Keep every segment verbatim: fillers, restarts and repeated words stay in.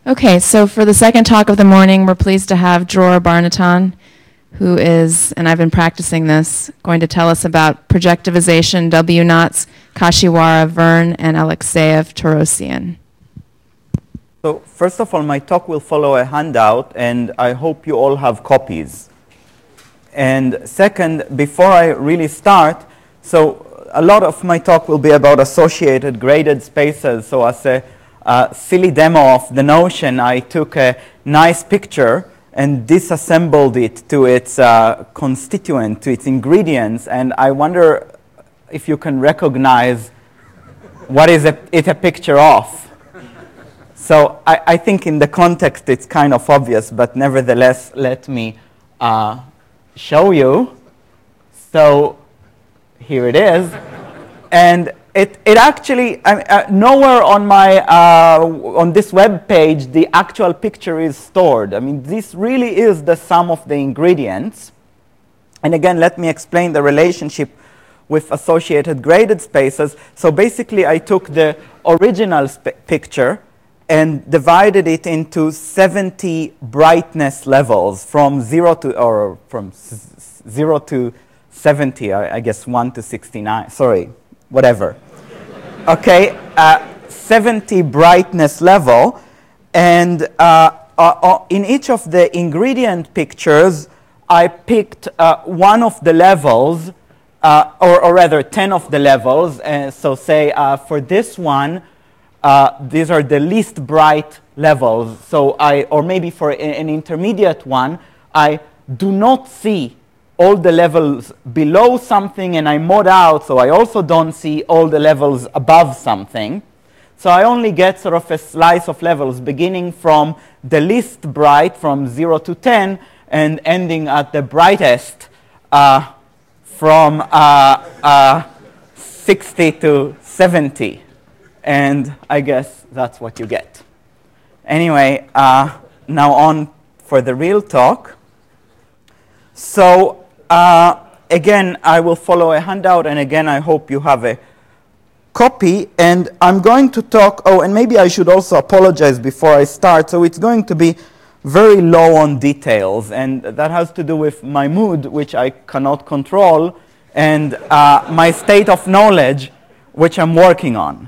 Okay, so for the second talk of the morning, we're pleased to have Dror Barnatan, who is, and I've been practicing this, going to tell us about projectivization, W. Knots, Kashiwara, Verne, and Alexeyev Torosian. So first of all, my talk will follow a handout, and I hope you all have copies. And second, before I really start, so a lot of my talk will be about associated graded spaces. So as a uh, silly demo of the notion, I took a nice picture and disassembled it to its uh, constituent, to its ingredients, and I wonder if you can recognize what is a, it a picture of. So I, I think in the context it's kind of obvious, but nevertheless, let me uh, show you. So here it is. And it, it actually, uh, uh, nowhere on, my, uh, on this web page the actual picture is stored. I mean, this really is the sum of the ingredients. And again, let me explain the relationship with associated graded spaces. So basically, I took the original picture and divided it into seventy brightness levels from zero to, or from zero to seventy, I, I guess one to sixty-nine, sorry, whatever. Okay, uh, seventy brightness level, and uh, uh, in each of the ingredient pictures, I picked uh, one of the levels, uh, or, or rather ten of the levels, uh, so say uh, for this one, Uh, these are the least bright levels. So I, or maybe for a, an intermediate one, I do not see all the levels below something, and I mod out, so I also don't see all the levels above something. So I only get sort of a slice of levels beginning from the least bright, from zero to ten, and ending at the brightest uh, from uh, uh, sixty to seventy. And I guess that's what you get. Anyway, uh, now on for the real talk. So uh, again, I will follow a handout, and again, I hope you have a copy. And I'm going to talk, oh, and maybe I should also apologize before I start. So it's going to be very low on details, and that has to do with my mood, which I cannot control, and uh, my state of knowledge, which I'm working on.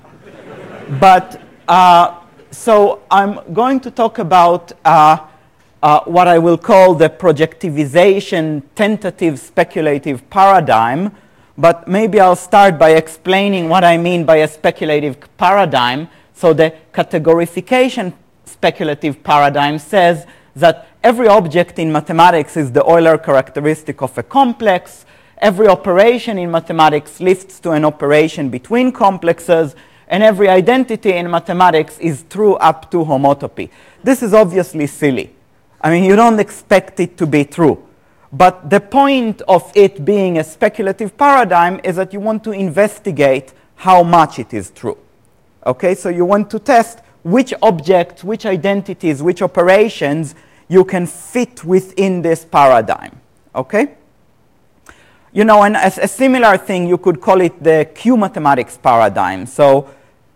But uh, so I'm going to talk about uh, uh, what I will call the projectivization tentative speculative paradigm. But maybe I'll start by explaining what I mean by a speculative paradigm. So the categorification speculative paradigm says that every object in mathematics is the Euler characteristic of a complex. Every operation in mathematics leads to an operation between complexes. And every identity in mathematics is true up to homotopy. This is obviously silly. I mean, you don't expect it to be true. But the point of it being a speculative paradigm is that you want to investigate how much it is true. Okay, so you want to test which objects, which identities, which operations you can fit within this paradigm. Okay? You know, and as a similar thing, you could call it the Q mathematics paradigm. So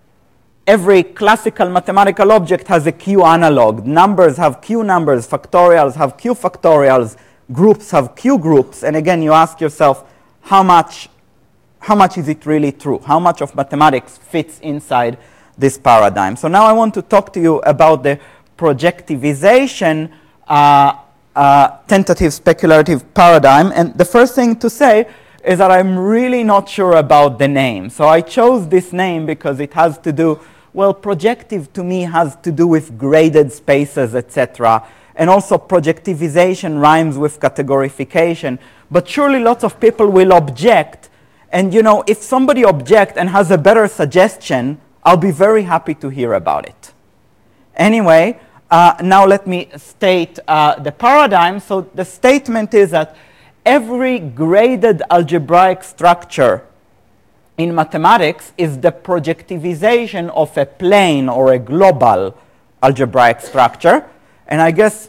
every classical mathematical object has a Q analog. Numbers have Q numbers, factorials have Q factorials, groups have Q groups. And again, you ask yourself, how much, how much is it really true? How much of mathematics fits inside this paradigm? So now I want to talk to you about the projectivization uh, uh, tentative speculative paradigm. And the first thing to say is that I'm really not sure about the name. So I chose this name because it has to do, well, projective to me has to do with graded spaces, et cetera. And also projectivization rhymes with categorification. But surely lots of people will object. And you know, if somebody objects and has a better suggestion, I'll be very happy to hear about it. Anyway, uh, now let me state uh, the paradigm. So the statement is that every graded algebraic structure in mathematics is the projectivization of a plane or a global algebraic structure. And I guess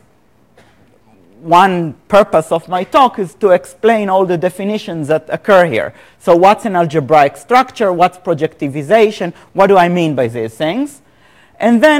one purpose of my talk is to explain all the definitions that occur here. So what's an algebraic structure? What's projectivization? What do I mean by these things? And then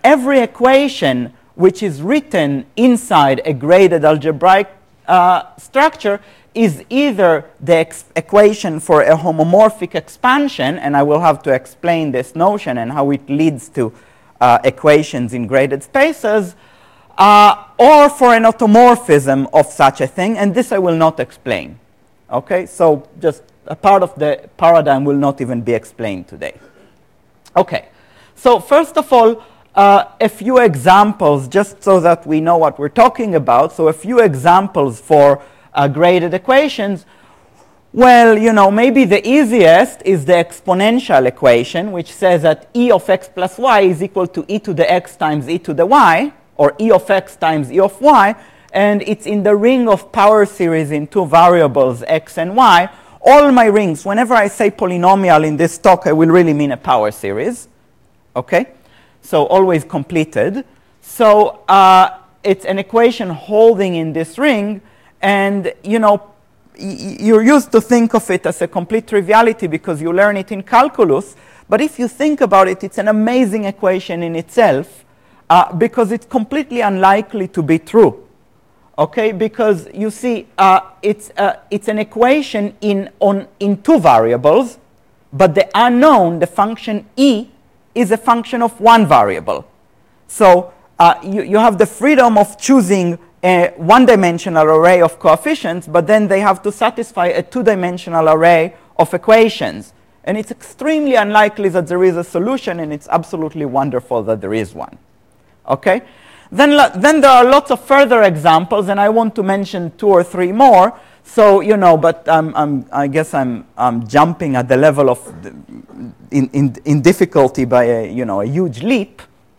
every equation which is written inside a graded algebraic uh, structure is either the ex equation for a homomorphic expansion, and I will have to explain this notion and how it leads to uh, equations in graded spaces, uh, or for an automorphism of such a thing, and this I will not explain. Okay, so just a part of the paradigm will not even be explained today. Okay, so first of all, uh, a few examples, just so that we know what we're talking about. So a few examples for Uh, graded equations. Well, you know, maybe the easiest is the exponential equation, which says that e of x plus y is equal to e to the x times e to the y, or e of x times e of y, and it's in the ring of power series in two variables, x and y. All my rings, whenever I say polynomial in this talk, I will really mean a power series. Okay? So always completed. So uh, it's an equation holding in this ring. And, you know, y you're used to think of it as a complete triviality because you learn it in calculus. But if you think about it, it's an amazing equation in itself uh, because it's completely unlikely to be true. Okay? Because, you see, uh, it's, uh, it's an equation in, on, in two variables, but the unknown, the function e, is a function of one variable. So uh, you, you have the freedom of choosing a one-dimensional array of coefficients, but then they have to satisfy a two-dimensional array of equations. And it's extremely unlikely that there is a solution, and it's absolutely wonderful that there is one. Okay? Then, then there are lots of further examples, and I want to mention two or three more. So, you know, but um, I'm, I guess I'm, I'm jumping at the level of the, in, in, in difficulty by a, you know, a huge leap.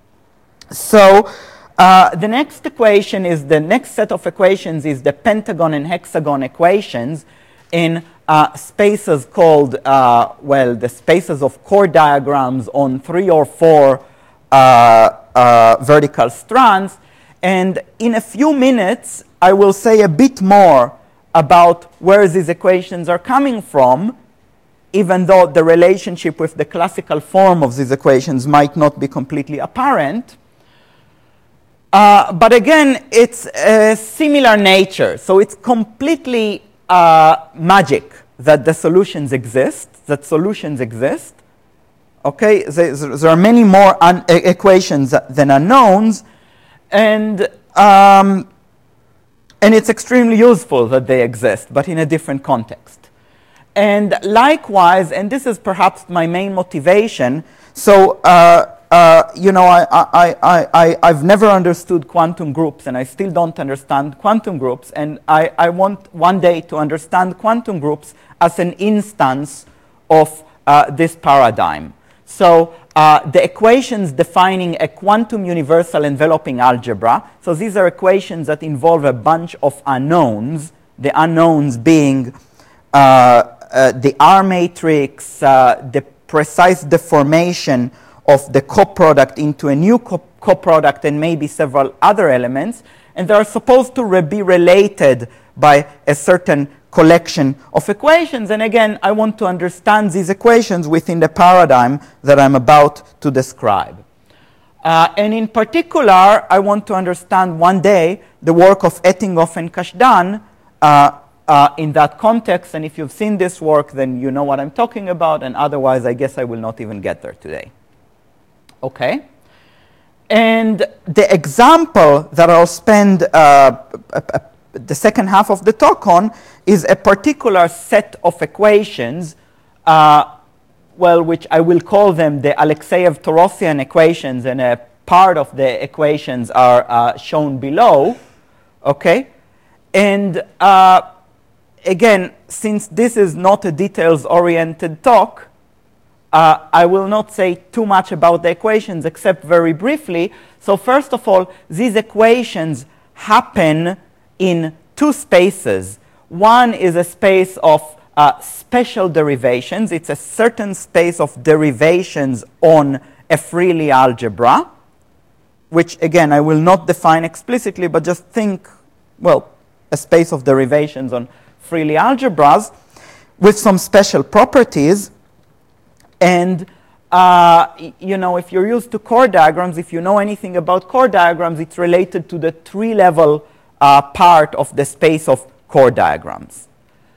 So, Uh, the next equation is, the next set of equations is the pentagon and hexagon equations in uh, spaces called, uh, well, the spaces of chord diagrams on three or four uh, uh, vertical strands. And in a few minutes, I will say a bit more about where these equations are coming from, even though the relationship with the classical form of these equations might not be completely apparent. Uh, but again, it's a similar nature. So it's completely uh, magic that the solutions exist, that solutions exist. Okay, there, there are many more un equations than unknowns. And, um, and it's extremely useful that they exist, but in a different context. And likewise, and this is perhaps my main motivation, so uh, Uh, you know, I, I, I, I, I've never understood quantum groups, and I still don't understand quantum groups. And I, I want one day to understand quantum groups as an instance of uh, this paradigm. So uh, the equations defining a quantum universal enveloping algebra, so these are equations that involve a bunch of unknowns, the unknowns being uh, uh, the R matrix, uh, the precise deformation of the coproduct into a new co coproduct and maybe several other elements, and they are supposed to re be related by a certain collection of equations. And again, I want to understand these equations within the paradigm that I'm about to describe. Uh, and in particular, I want to understand one day the work of Etinghoff and Kashdan uh, uh, in that context. And if you've seen this work, then you know what I'm talking about, and otherwise, I guess I will not even get there today. Okay, and the example that I'll spend uh, a, a, the second half of the talk on is a particular set of equations, uh, well, which I will call them the Alexeyev-Torossian equations, and a part of the equations are uh, shown below. Okay, and uh, again, since this is not a details-oriented talk, Uh, I will not say too much about the equations except very briefly. So first of all, these equations happen in two spaces. One is a space of uh, special derivations. It's a certain space of derivations on a Freely algebra, which again I will not define explicitly, but just think, well, a space of derivations on Freely algebras with some special properties. And uh, you know, if you're used to chord diagrams, if you know anything about chord diagrams, it's related to the tree-level uh, part of the space of chord diagrams.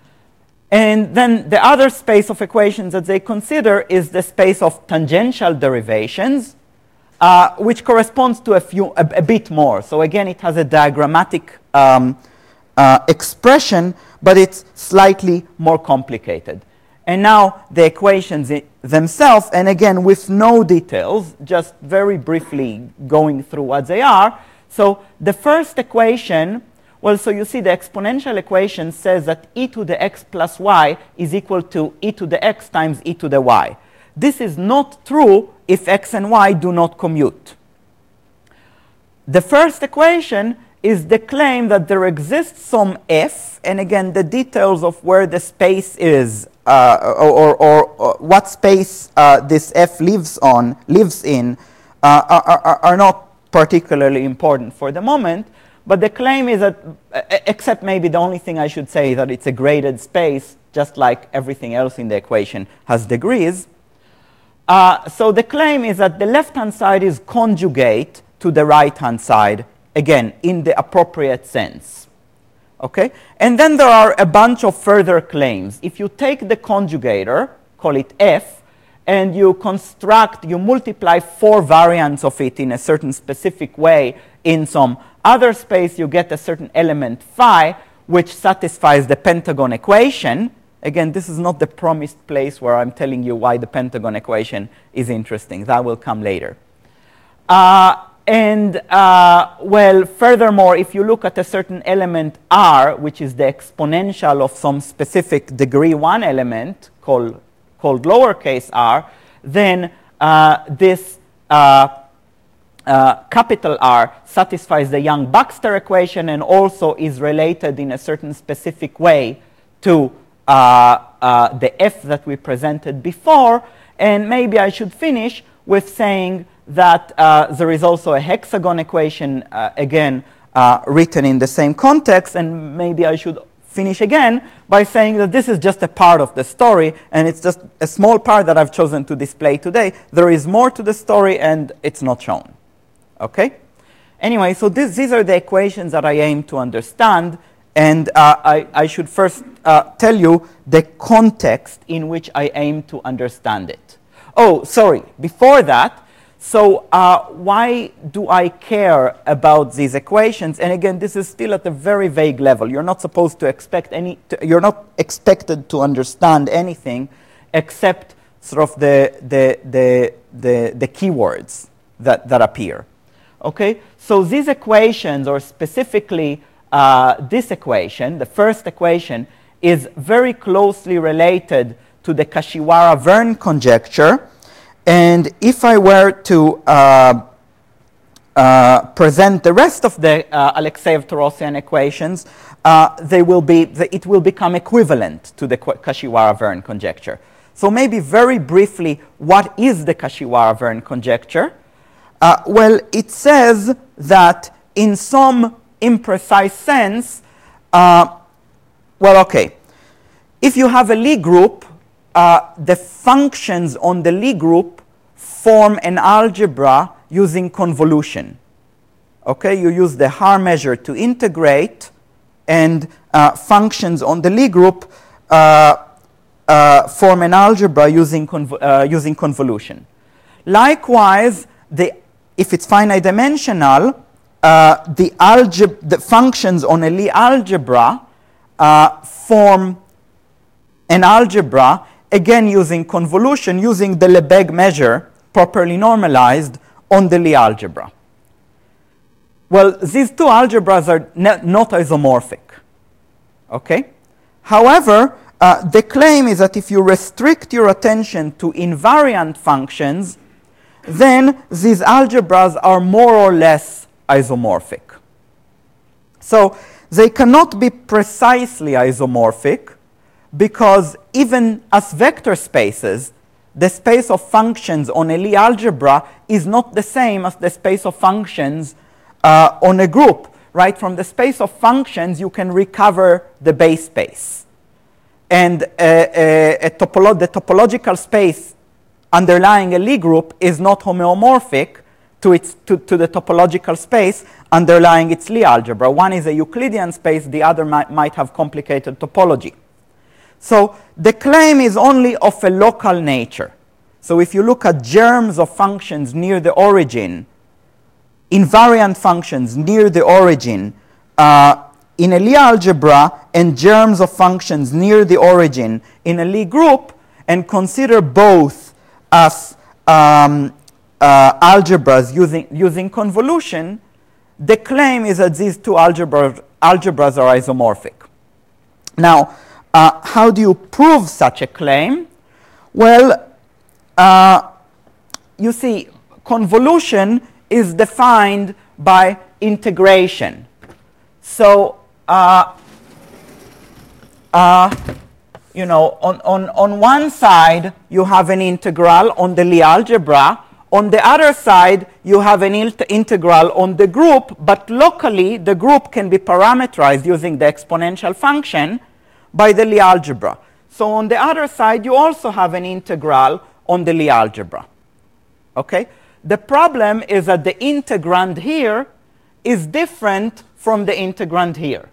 And then the other space of equations that they consider is the space of tangential derivations, uh, which corresponds to a, few, a, a bit more. So again, it has a diagrammatic um, uh, expression, but it's slightly more complicated. And now the equations themselves, and again, with no details, just very briefly going through what they are. So the first equation, well, so you see the exponential equation says that e to the x plus y is equal to e to the x times e to the y. This is not true if x and y do not commute. The first equation is the claim that there exists some f, and again, the details of where the space is, uh, or, or, or what space uh, this f lives on, lives in, uh, are, are, are not particularly important for the moment. But the claim is that, uh, except maybe the only thing I should say is that it's a graded space, just like everything else in the equation has degrees. Uh, so the claim is that the left-hand side is conjugate to the right-hand side, again, in the appropriate sense. Okay? And then there are a bunch of further claims. If you take the conjugator, call it f, and you construct, you multiply four variants of it in a certain specific way in some other space, you get a certain element phi, which satisfies the pentagon equation. Again, this is not the promised place where I'm telling you why the pentagon equation is interesting. That will come later. Uh, and, uh, well, furthermore, if you look at a certain element r, which is the exponential of some specific degree one element called, called lowercase r, then uh, this uh, Uh, capital R satisfies the Young-Baxter equation and also is related in a certain specific way to uh, uh, the f that we presented before. And maybe I should finish with saying that uh, there is also a hexagon equation, uh, again, uh, written in the same context. And maybe I should finish again by saying that this is just a part of the story, and it's just a small part that I've chosen to display today. There is more to the story, and it's not shown. Okay? Anyway, so this, these are the equations that I aim to understand, and uh, I, I should first uh, tell you the context in which I aim to understand it. Oh, sorry, before that, so uh, why do I care about these equations? And again, this is still at a very vague level. You're not supposed to expect any, to, you're not expected to understand anything except sort of the, the, the, the, the keywords that, that appear. Okay, so these equations, or specifically uh, this equation, the first equation, is very closely related to the Kashiwara-Verne conjecture. And if I were to uh, uh, present the rest of the uh, Alexeyev-Torossian equations, uh, they will be, the, it will become equivalent to the Kashiwara-Verne conjecture. So maybe very briefly, what is the Kashiwara-Verne conjecture? Uh, well, it says that in some imprecise sense, uh, well, okay, if you have a Lie group, uh, the functions on the Lie group form an algebra using convolution. Okay, you use the Haar measure to integrate, and uh, functions on the Lie group uh, uh, form an algebra using, conv uh, using convolution. Likewise, the if it's finite dimensional, uh, the, the functions on a Lie algebra uh, form an algebra, again using convolution, using the Lebesgue measure, properly normalized, on the Lie algebra. Well, these two algebras are not isomorphic. Okay? However, uh, the claim is that if you restrict your attention to invariant functions, then these algebras are more or less isomorphic. So they cannot be precisely isomorphic because even as vector spaces, the space of functions on a Lie algebra is not the same as the space of functions uh, on a group. Right? From the space of functions, you can recover the base space. And uh, uh, a topolo the topological space underlying a Lie group is not homeomorphic to, its, to, to the topological space underlying its Lie algebra. One is a Euclidean space, the other might, might have complicated topology. So the claim is only of a local nature. So if you look at germs of functions near the origin, invariant functions near the origin uh, in a Lie algebra, and germs of functions near the origin in a Lie group, and consider both as um, uh, algebras using, using convolution, the claim is that these two algebras, algebras are isomorphic. Now, uh, how do you prove such a claim? Well, uh, you see, convolution is defined by integration. So, uh, uh, you know, on, on, on one side, you have an integral on the Lie algebra. On the other side, you have an integral on the group, but locally, the group can be parameterized using the exponential function by the Lie algebra. So on the other side, you also have an integral on the Lie algebra. Okay? The problem is that the integrand here is different from the integrand here.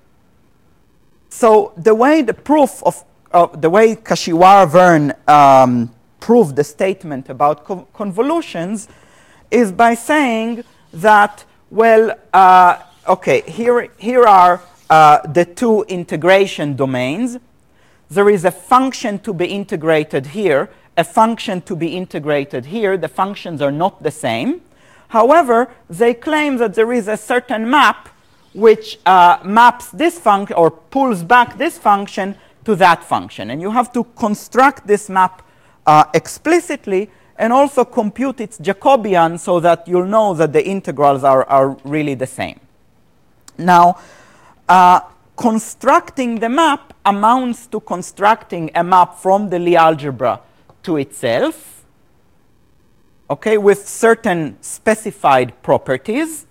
So the way the proof of, uh, the way Kashiwara-Verne um, proved the statement about co convolutions is by saying that, well, uh, okay, here, here are uh, the two integration domains. There is a function to be integrated here, a function to be integrated here. The functions are not the same. However, they claim that there is a certain map which uh, maps this function or pulls back this function to that function. And you have to construct this map uh, explicitly and also compute its Jacobian so that you'll know that the integrals are, are really the same. Now, uh, constructing the map amounts to constructing a map from the Lie algebra to itself, okay, with certain specified properties.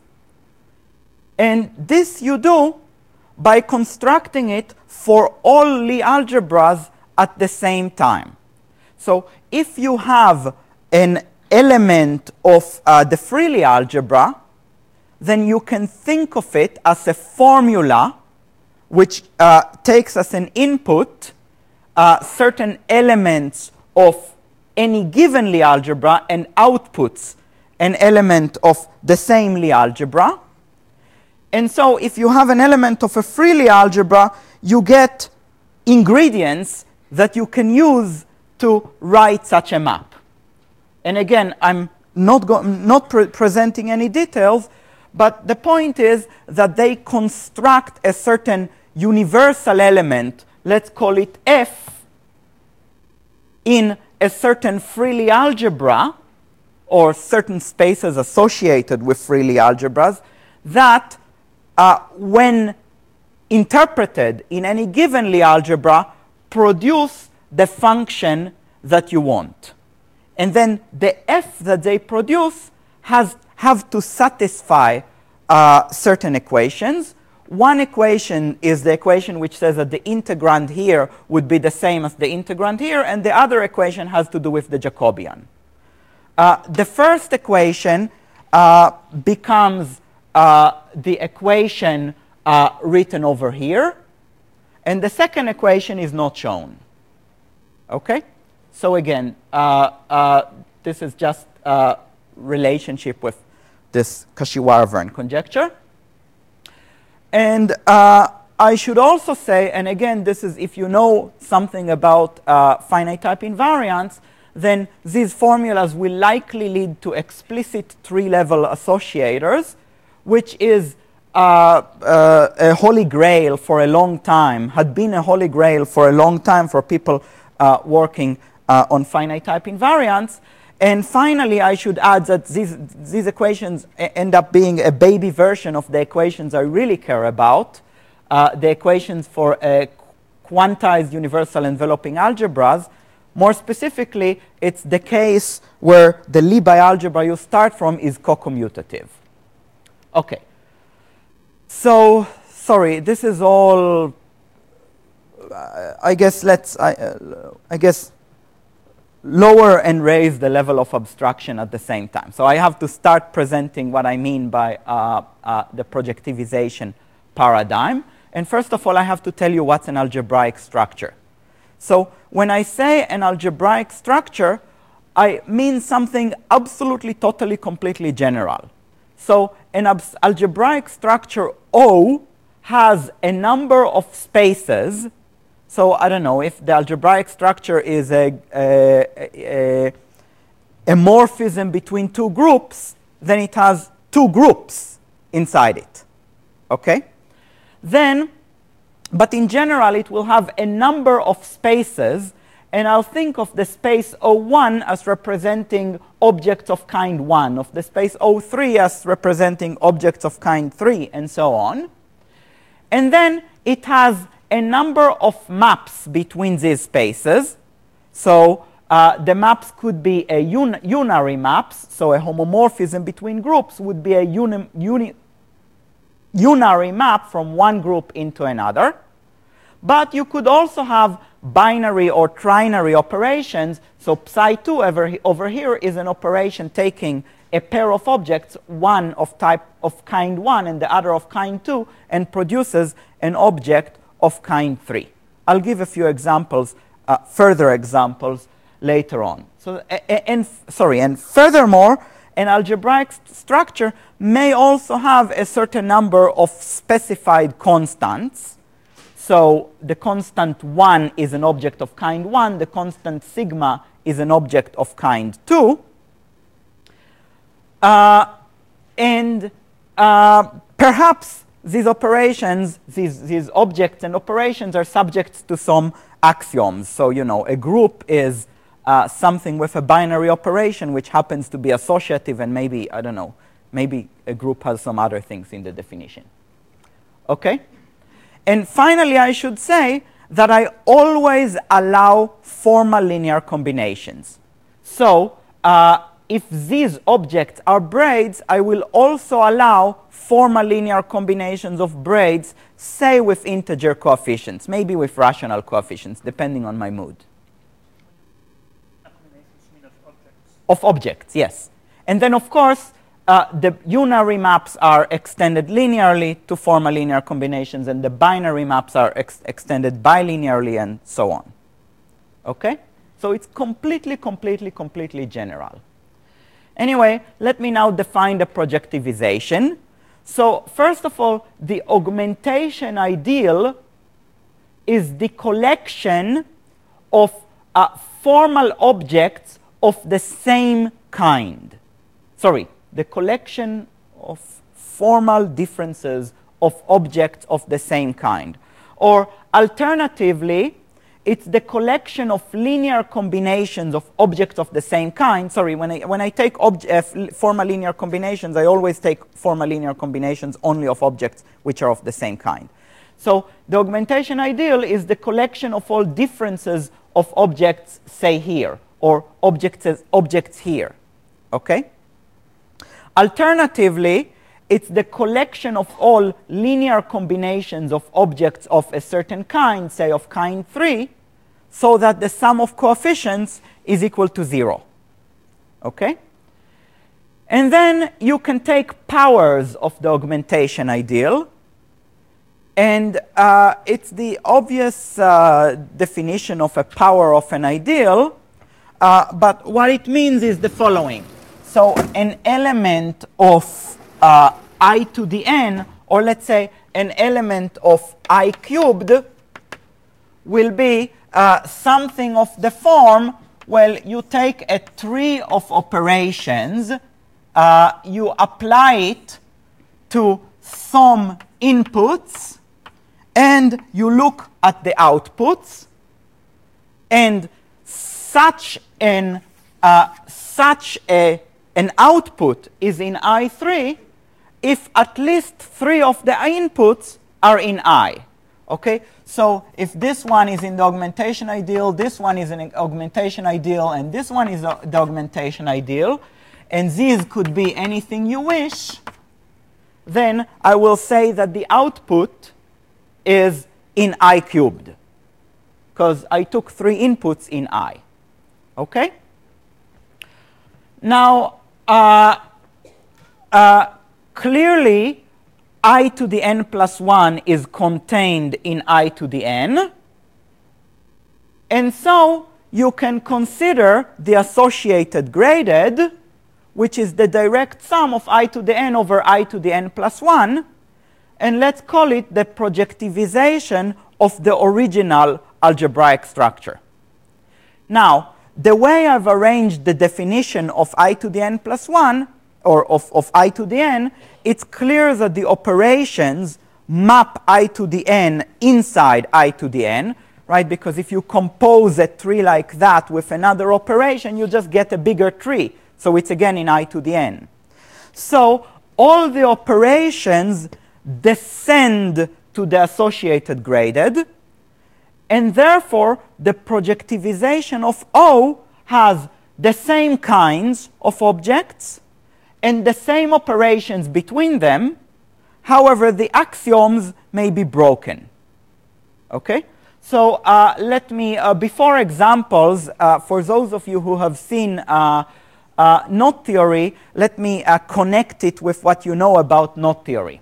And this you do by constructing it for all Lie algebras at the same time. So if you have an element of uh, the free Lie algebra, then you can think of it as a formula which uh, takes as an input uh, certain elements of any given Lie algebra and outputs an element of the same Lie algebra. And so if you have an element of a free Lie algebra, you get ingredients that you can use to write such a map. And again, I'm not, go not pre presenting any details, but the point is that they construct a certain universal element, let's call it F, in a certain free Lie algebra, or certain spaces associated with free Lie algebras, that uh, when interpreted in any given Lie algebra, produce the function that you want. And then the F that they produce has have to satisfy uh, certain equations. One equation is the equation which says that the integrand here would be the same as the integrand here, and the other equation has to do with the Jacobian. Uh, the first equation uh, becomes uh, the equation uh, written over here, and the second equation is not shown. Okay? So again, uh, uh, this is just a relationship with this Kashiwara-Verne conjecture. And uh, I should also say, and again, this is if you know something about uh, finite type invariants, then these formulas will likely lead to explicit tree-level associators, which is uh, uh, a holy grail for a long time, had been a holy grail for a long time for people uh, working uh, on finite type invariants. And finally, I should add that these, these equations end up being a baby version of the equations I really care about, uh, the equations for uh, quantized universal enveloping algebras. More specifically, it's the case where the Libye algebra you start from is co-commutative. Okay. So, sorry, this is all, uh, I guess let's, I, uh, I guess, lower and raise the level of abstraction at the same time. So I have to start presenting what I mean by uh, uh, the projectivization paradigm. And first of all, I have to tell you what's an algebraic structure. So when I say an algebraic structure, I mean something absolutely, totally, completely general. So an algebraic structure O has a number of spaces. So I don't know, if the algebraic structure is a, a, a, a morphism between two groups, then it has two groups inside it. Okay? Then, but in general, it will have a number of spaces, and I'll think of the space O one as representing objects of kind one, of the space O three as representing objects of kind three, and so on. And then it has a number of maps between these spaces. So uh, the maps could be a un unary maps, so a homomorphism between groups would be a uni uni unary map from one group into another. But you could also have binary or trinary operations. So psi two over, over here is an operation taking a pair of objects, one of type of kind one and the other of kind two, and produces an object of kind three. I'll give a few examples, uh, further examples later on. So, and sorry, and furthermore, an algebraic st structure may also have a certain number of specified constants. So the constant one is an object of kind one, the constant sigma is an object of kind two. Uh, and uh, perhaps these operations, these, these objects and operations are subject to some axioms. So, you know, a group is uh, something with a binary operation which happens to be associative, and maybe, I don't know, maybe a group has some other things in the definition. Okay? And finally, I should say that I always allow formal linear combinations. So uh, if these objects are braids, I will also allow formal linear combinations of braids, say with integer coefficients, maybe with rational coefficients, depending on my mood. Of objects. Of objects, yes. And then, of course, Uh, the unary maps are extended linearly to formal linear combinations, and the binary maps are ex extended bilinearly, and so on. Okay? So it's completely, completely, completely general. Anyway, let me now define the projectivization. So first of all, the augmentation ideal is the collection of uh, formal objects of the same kind. Sorry. The collection of formal differences of objects of the same kind. Or alternatively, it's the collection of linear combinations of objects of the same kind. Sorry, when I, when I take uh, formal linear combinations, I always take formal linear combinations only of objects which are of the same kind. So the augmentation ideal is the collection of all differences of objects, say here, or objects, objects here. Okay? Alternatively, it's the collection of all linear combinations of objects of a certain kind, say of kind three, so that the sum of coefficients is equal to zero. Okay? And then you can take powers of the augmentation ideal, and uh, it's the obvious uh, definition of a power of an ideal, uh, but what it means is the following. So an element of uh, I to the n, or let's say an element of I cubed, will be uh, something of the form, well, you take a tree of operations, uh, you apply it to some inputs, and you look at the outputs, and such an, uh, such a an output is in I three if at least three of the inputs are in I. Okay? So if this one is in the augmentation ideal, this one is an augmentation ideal, and this one is a, the augmentation ideal, and these could be anything you wish, then I will say that the output is in I cubed, because I took three inputs in I. Okay? Now, uh, uh, clearly, I to the n plus one is contained in I to the n. And so you can consider the associated graded, which is the direct sum of I to the n over I to the n plus one. And let's call it the projectivization of the original algebraic structure. Now, the way I've arranged the definition of I to the n plus one, or of, of I to the n, it's clear that the operations map I to the n inside I to the n, right? Because if you compose a tree like that with another operation, you just get a bigger tree. So it's again in I to the n. So all the operations descend to the associated graded, and therefore the projectivization of O has the same kinds of objects and the same operations between them. However, the axioms may be broken. Okay? So uh, let me, uh, before examples, uh, for those of you who have seen uh, uh, knot theory, let me uh, connect it with what you know about knot theory.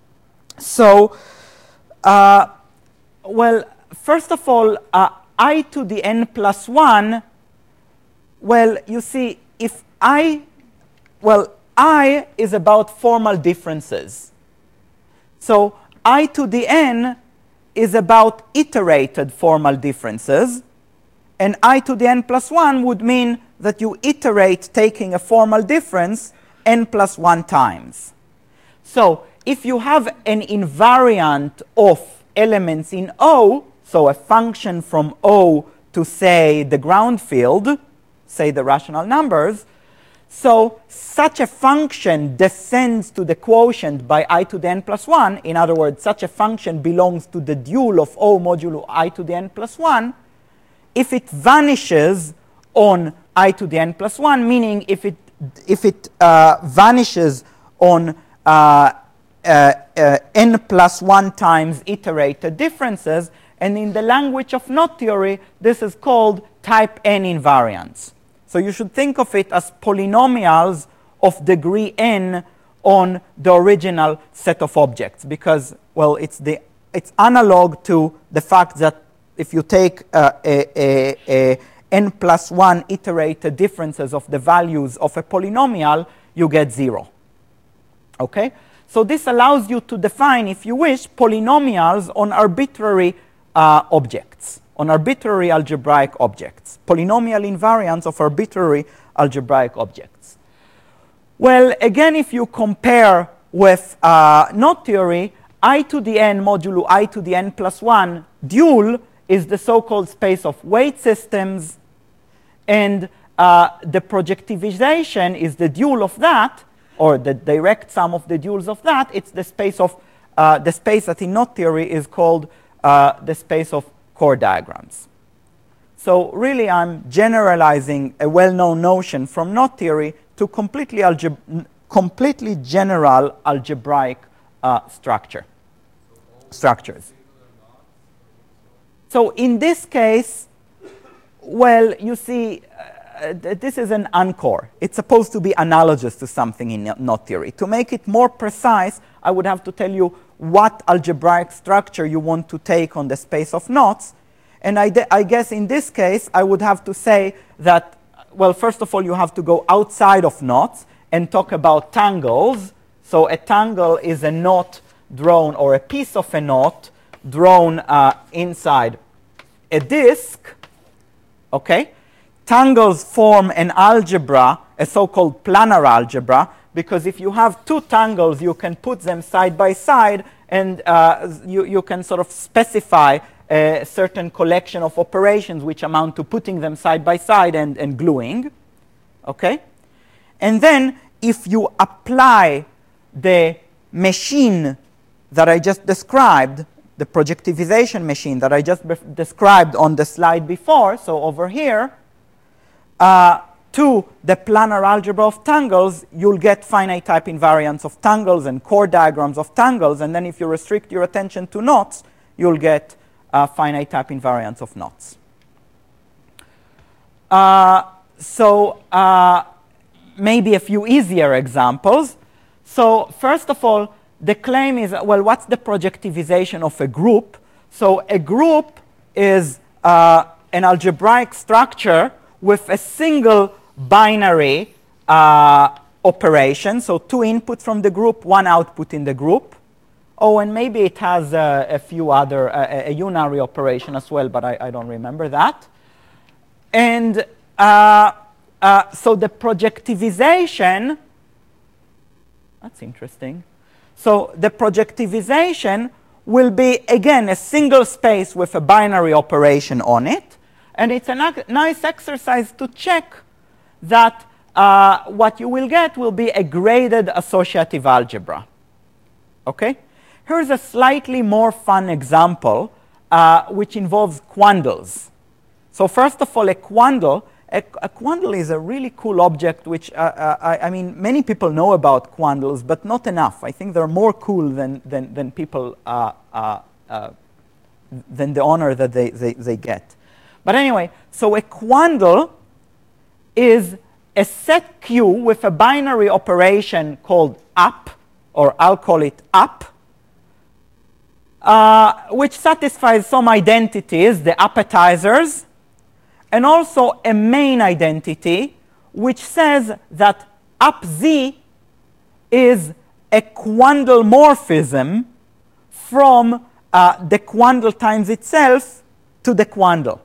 So, uh, well, first of all, uh, I to the n plus one, well, you see, if I, well, I is about formal differences. So I to the n is about iterated formal differences, and I to the n plus one would mean that you iterate taking a formal difference n plus one times. So if you have an invariant of elements in O, so a function from O to, say, the ground field, say the rational numbers, so such a function descends to the quotient by I to the n plus one. In other words, such a function belongs to the dual of O modulo I to the n plus one. If it vanishes on I to the n plus one, meaning if it, if it uh, vanishes on uh, uh, uh, n plus one times iterated differences, and in the language of knot theory, this is called type n invariants. So you should think of it as polynomials of degree n on the original set of objects, because, well, it's, the, it's analog to the fact that if you take uh, a, a, a n plus one iterated differences of the values of a polynomial, you get zero. Okay? So this allows you to define, if you wish, polynomials on arbitrary uh, objects, on arbitrary algebraic objects, polynomial invariants of arbitrary algebraic objects. Well, again, if you compare with uh, knot theory, I to the n modulo I to the n plus one dual is the so-called space of weight systems, and uh, the projectivization is the dual of that, or the direct sum of the duals of that. It's the space of uh, the space that in knot theory is called uh, the space of Core diagrams. So really, I'm generalizing a well-known notion from knot theory to completely, completely general algebraic uh, structure structures. So in this case, well, you see, uh, th this is an anchor. It's supposed to be analogous to something in knot theory. To make it more precise, I would have to tell you what algebraic structure you want to take on the space of knots. And I, I guess in this case, I would have to say that, well, first of all, you have to go outside of knots and talk about tangles. So a tangle is a knot drawn, or a piece of a knot drawn uh, inside a disk. Okay? Tangles form an algebra, a so-called planar algebra, because if you have two tangles, you can put them side by side, and uh, you, you can sort of specify a certain collection of operations which amount to putting them side by side and, and gluing. Okay? And then if you apply the machine that I just described, the projectivization machine that I just described on the slide before, so over here, uh, to the planar algebra of tangles, you'll get finite type invariants of tangles and core diagrams of tangles. And then if you restrict your attention to knots, you'll get uh, finite type invariants of knots. uh, so uh, maybe a few easier examples. So first of all, the claim is, well, what's the projectivization of a group? So a group is uh, an algebraic structure with a single binary uh, operation. So two inputs from the group, one output in the group. Oh, and maybe it has uh, a few other, uh, a unary operation as well, but I, I don't remember that. And uh, uh, so the projectivization, that's interesting. So the projectivization will be, again, a single space with a binary operation on it. And it's a nice exercise to check that uh, what you will get will be a graded associative algebra. Okay? Here's a slightly more fun example, uh, which involves quandles. So first of all, a quandle. A, a quandle is a really cool object, which, uh, uh, I, I mean, many people know about quandles, but not enough. I think they're more cool than, than, than people, uh, uh, uh, than the honor that they, they, they get. But anyway, so a quandle is a set Q with a binary operation called up, or I'll call it up, uh, which satisfies some identities, the appetizers, and also a main identity, which says that up Z is a quandle morphism from uh, the quandle times itself to the quandle.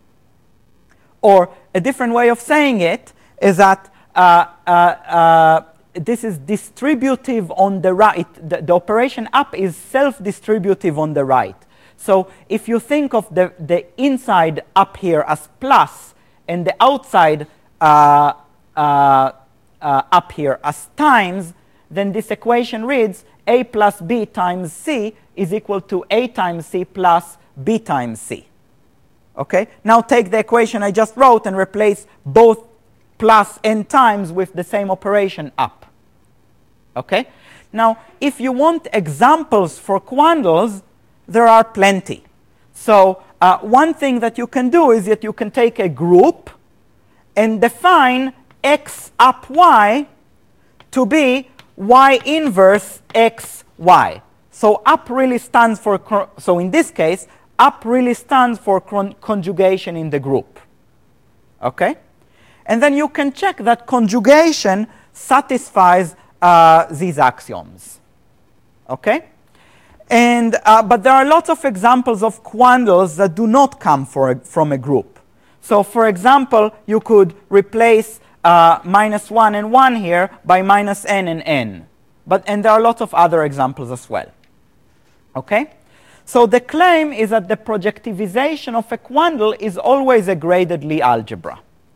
Or a different way of saying it is that uh, uh, uh, this is distributive on the right. The, the operation up is self-distributive on the right. So if you think of the, the inside up here as plus and the outside uh, uh, uh, up here as times, then this equation reads A plus B times C is equal to A times C plus B times C. Okay? Now take the equation I just wrote and replace both plus and times with the same operation up. Okay? Now, if you want examples for quandles, there are plenty. So uh, one thing that you can do is that you can take a group and define x up y to be y inverse x y. So up really stands for, so in this case, up really stands for con conjugation in the group. Okay? And then you can check that conjugation satisfies uh, these axioms. Okay? And, uh, but there are lots of examples of quandles that do not come for a, from a group. So for example, you could replace uh, minus one and one here by minus n and n. But, and there are lots of other examples as well. Okay? So the claim is that the projectivization of a quandle is always a graded Lie algebra.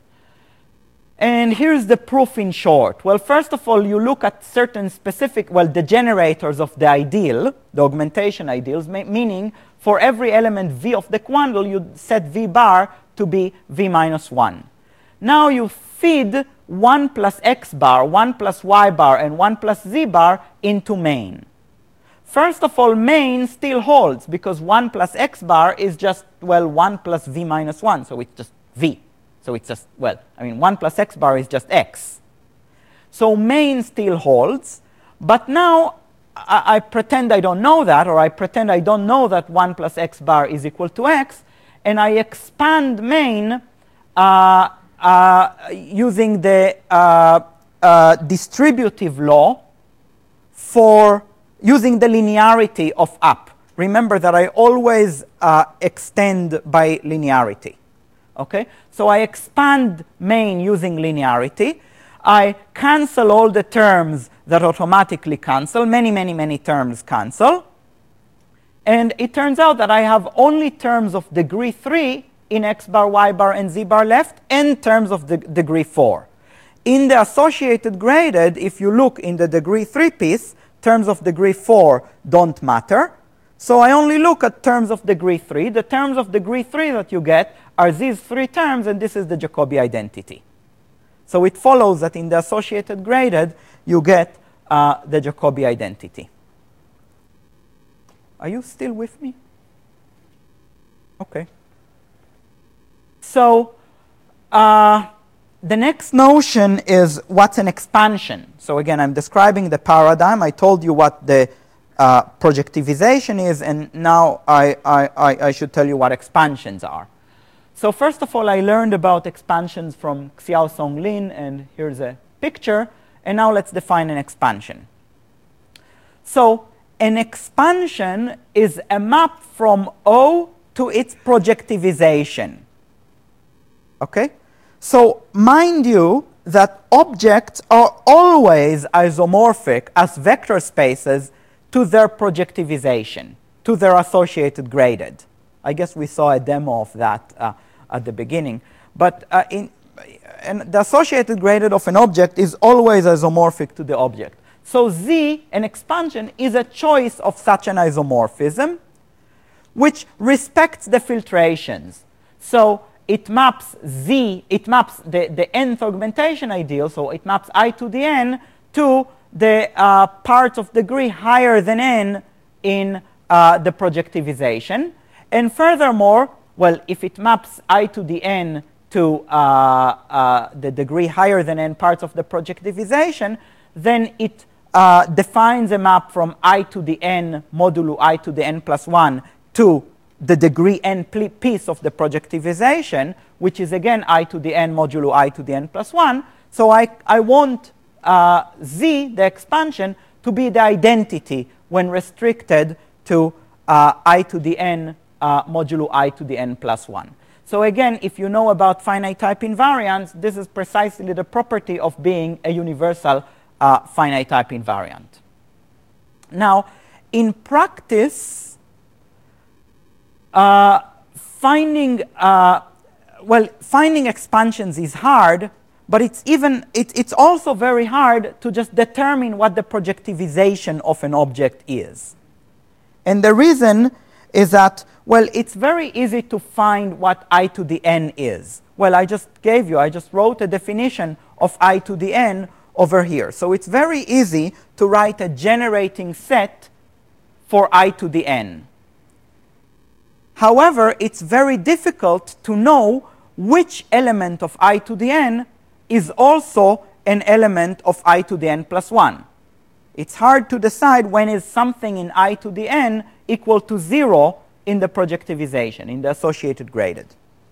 And here's the proof in short. Well, first of all, you look at certain specific, well, the generators of the ideal, the augmentation ideals, meaning for every element V of the quandle, you set V bar to be V minus one. Now you feed one plus X bar, one plus Y bar, and one plus Z bar into main. First of all, main still holds, because one plus X bar is just, well, one plus V minus one, so it's just V. So it's just, well, I mean, one plus X bar is just X. So main still holds. But now I, I pretend I don't know that, or I pretend I don't know that one plus X bar is equal to X, and I expand main uh, uh, using the uh, uh, distributive law for using the linearity of up. Remember that I always uh, extend by linearity. Okay? So I expand main using linearity. I cancel all the terms that automatically cancel. Many, many, many terms cancel. And it turns out that I have only terms of degree three in X bar, Y bar, and Z bar left, and terms of the degree four. In the associated graded, if you look in the degree three piece, terms of degree four don't matter. So I only look at terms of degree three. The terms of degree three that you get are these three terms, and this is the Jacobi identity. So it follows that in the associated graded, you get uh, the Jacobi identity. Are you still with me? Okay. So uh, the next notion is what's an expansion. So again, I'm describing the paradigm. I told you what the uh, projectivization is, and now I, I, I, I should tell you what expansions are. So first of all, I learned about expansions from Xiao Song Lin, and here's a picture. And now let's define an expansion. So an expansion is a map from O to its projectivization. Okay? So mind you that objects are always isomorphic as vector spaces to their projectivization, to their associated graded. I guess we saw a demo of that uh, at the beginning. But uh, in, and the associated graded of an object is always isomorphic to the object. So Z, an expansion, is a choice of such an isomorphism, which respects the filtrations. So it maps Z, it maps the, the nth augmentation ideal, so it maps I to the n to the uh, parts of degree higher than n in uh, the projectivization. And furthermore, well, if it maps I to the n to uh, uh, the degree higher than n parts of the projectivization, then it uh, defines a map from I to the n modulo I to the n plus one to the degree n piece of the projectivization, which is again I to the n modulo I to the n plus one. So I, I want uh, Z, the expansion, to be the identity when restricted to uh, I to the n uh, modulo I to the n plus one. So again, if you know about finite type invariants, this is precisely the property of being a universal uh, finite type invariant. Now, in practice, uh, finding uh, well, finding expansions is hard, but it's even it, it's also very hard to just determine what the projectivization of an object is. And the reason is that, well, it's very easy to find what I to the n is. Well, I just gave you, I just wrote a definition of I to the n over here. So it's very easy to write a generating set for I to the n. However, it's very difficult to know which element of I to the n is also an element of I to the n plus one. It's hard to decide when is something in I to the n equal to zero in the projectivization, in the associated graded.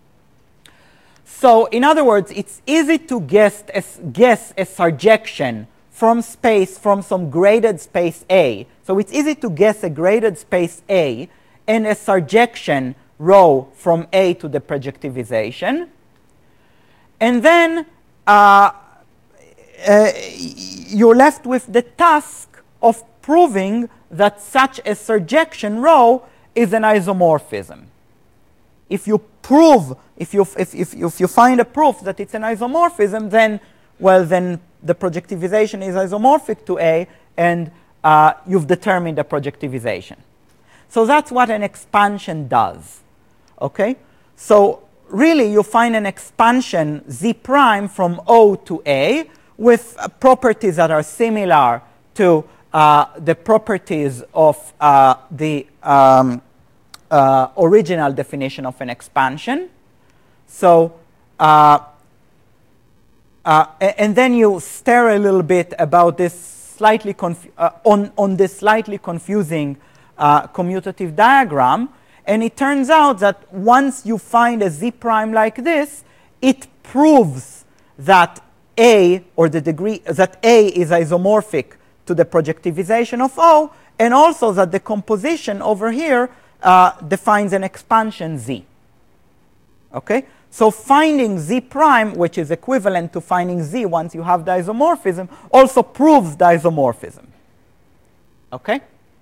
So in other words, it's easy to guess a, guess a surjection from space, from some graded space A. So it's easy to guess a graded space A and a surjection rho from A to the projectivization. And then uh, uh, you're left with the task of proving that such a surjection rho is an isomorphism. If you prove, if you, if, if, if you find a proof that it's an isomorphism, then, well, then the projectivization is isomorphic to A, and uh, you've determined the projectivization. So that's what an expansion does. Okay? So really, you find an expansion Z prime from O to A with uh, properties that are similar to uh, the properties of uh, the um, uh, original definition of an expansion. So, uh, uh, and then you stare a little bit about this slightly confu uh, on on this slightly confusing uh, commutative diagram. And it turns out that once you find a Z prime like this, it proves that A, or the degree, that A is isomorphic to the projectivization of O, and also that the composition over here uh, defines an expansion Z. Okay? So finding Z prime, which is equivalent to finding Z once you have the isomorphism, also proves the isomorphism. Okay?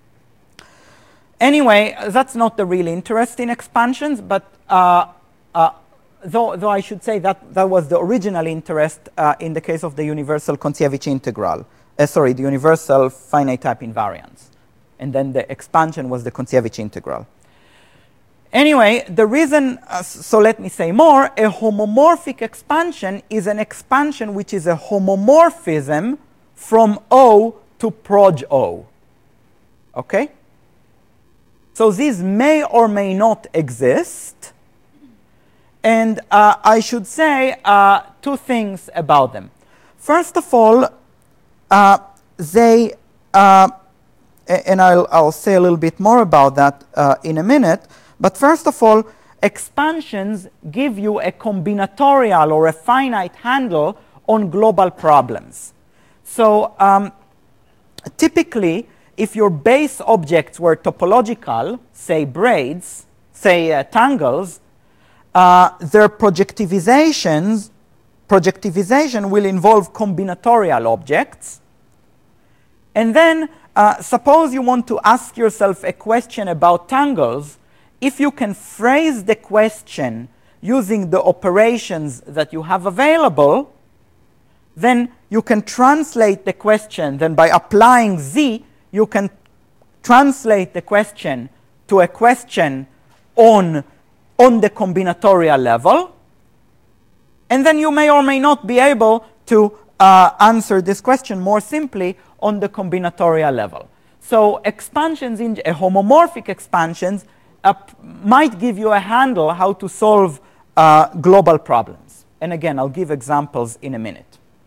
Anyway, that's not the real interest in expansions, but uh, uh, though, though I should say that that was the original interest uh, in the case of the universal Kontsievich integral. Uh, sorry, the universal finite type invariants. And then the expansion was the Kontsievich integral. Anyway, the reason, uh, so let me say more, a homomorphic expansion is an expansion which is a homomorphism from O to proj O. Okay? So these may or may not exist. And uh, I should say uh, two things about them. First of all, uh, they, uh, and I'll, I'll say a little bit more about that uh, in a minute, but first of all, expansions give you a combinatorial or a finite handle on global problems. So um, typically, if your base objects were topological, say braids, say uh, tangles, uh, their projectivizations, projectivization will involve combinatorial objects. And then uh, suppose you want to ask yourself a question about tangles. If you can phrase the question using the operations that you have available, then you can translate the question. Then by applying Z, you can translate the question to a question on, on the combinatorial level. And then you may or may not be able to uh, answer this question more simply on the combinatorial level. So expansions, in, uh, homomorphic expansions, uh, might give you a handle how to solve uh, global problems. And again, I'll give examples in a minute.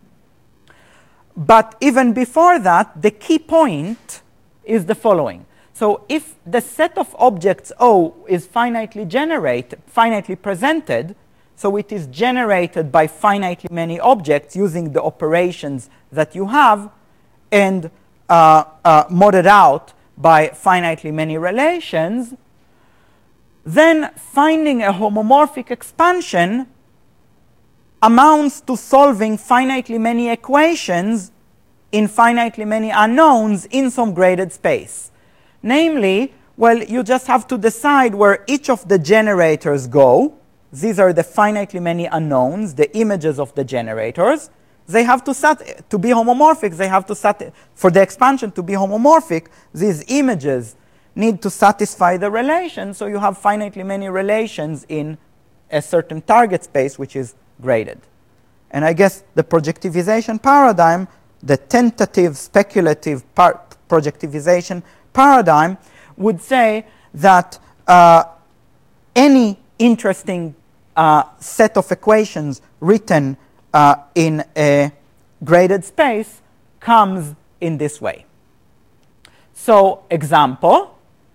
But even before that, the key point is the following. So if the set of objects O is finitely generated, finitely presented, so it is generated by finitely many objects using the operations that you have, and uh, uh, modded out by finitely many relations, then finding a homomorphic expansion amounts to solving finitely many equations in finitely many unknowns in some graded space. Namely, well, you just have to decide where each of the generators go. These are the finitely many unknowns, the images of the generators. They have to sat to be homomorphic. They have to sat for the expansion to be homomorphic. These images need to satisfy the relation. So you have finitely many relations in a certain target space, which is graded. And I guess the projectivization paradigm, the tentative speculative par projectivization paradigm, would say that uh, any interesting uh, set of equations written uh, in a graded space comes in this way. So, example.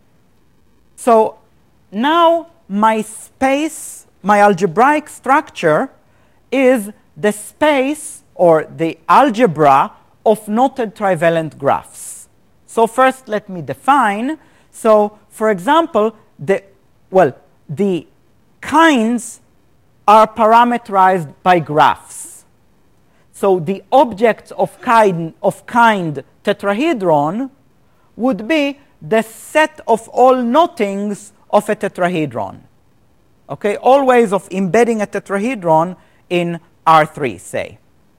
So now my space, my algebraic structure is the space or the algebra of knotted trivalent graphs. So first let me define. So for example, the, well, the kinds are parameterized by graphs. So the objects of kind, of kind tetrahedron would be the set of all knottings of a tetrahedron. Okay, all ways of embedding a tetrahedron in R three, say.